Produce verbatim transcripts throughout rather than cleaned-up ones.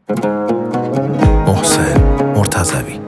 محسن مرتضوی.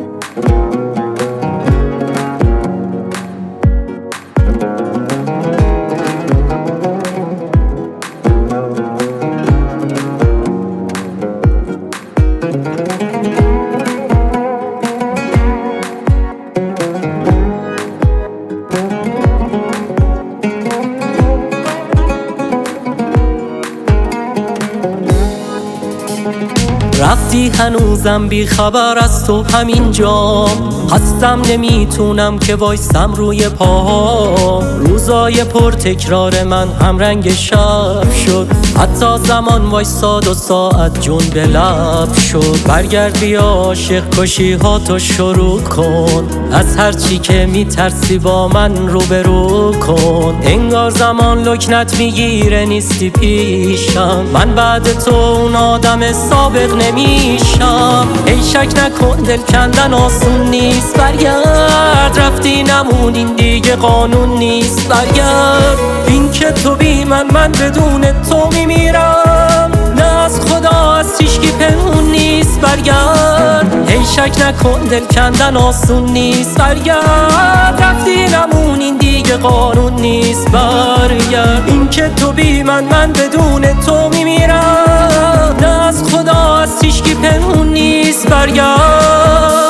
رفتی هنوزم بی خبر از تو همینجا هستم، نمیتونم که وایستم روی پاها. روزای پر تکرار من هم رنگ شب شد، حتی زمان وایستاد و ساعت جون به لب شد. برگرد بیا عاشق کشی ها تو شروع کن، از هر چی که میترسی با من روبرو کن. انگار زمان لکنت میگیره نیستی پیشم، من بعد تو اون آدم سابق نمیشم. ای شک نکن دل کندن آسون نیست، برگرد رفتی نمون این دیگه قانون نیست. برگرد این که تو بی من من بدون تو میمیرم، نه از خدا از هیچکی پنهون نیست. برگرد ای شک نکن دل کندن آسون نیست، برگرد رفتی نمون این دیگه قانون نیست. برگرد این که تو بی من من بدون تو میمیرم، نه از خدا از هیچکی پنهون نیست. برگرد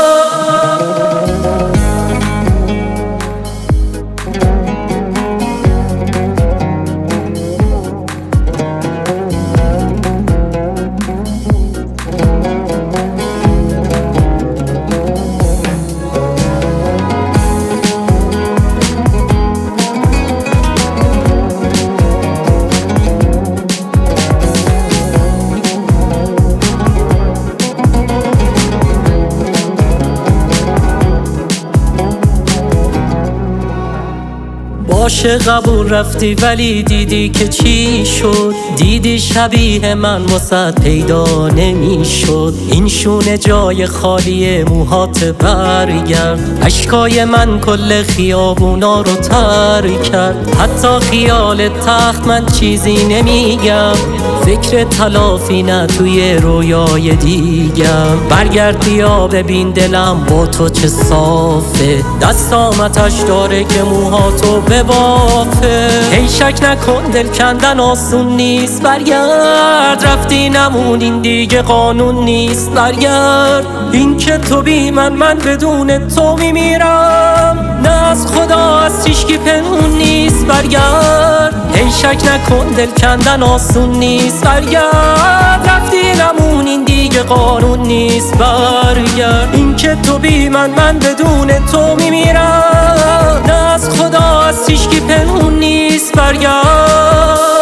باشه قبول رفتی ولی دیدی که چی شد، دیدی شبیه من واسه پیدا نمیشد. این شونه جای خالی موهات برگرد، اشکای من کل خیابونا رو تر کرد. حتی خیال تخت من چیزی نمیگم، فکر تلافی نه توی رویای دیگم. برگرد بیا ببین دلم با تو چه صافه، دستام آتش داره که موهاتو ببافه. ای شک نکن دل کندن آسون نیست، برگرد رفتی نمون این دیگه قانون نیست. برگرد این که تو بی من من بدون تو میمیرم، نه از خدا از هیچکی پنهون نیست. برگرد ای شک نکن دل کندن آسون نیست، برگرد رفتی نمون این دیگه قانون نیست. برگرد این که تو بی من من بدون تو میمیرم، نه از خدا از هیچکی پنهون نیست. برگرد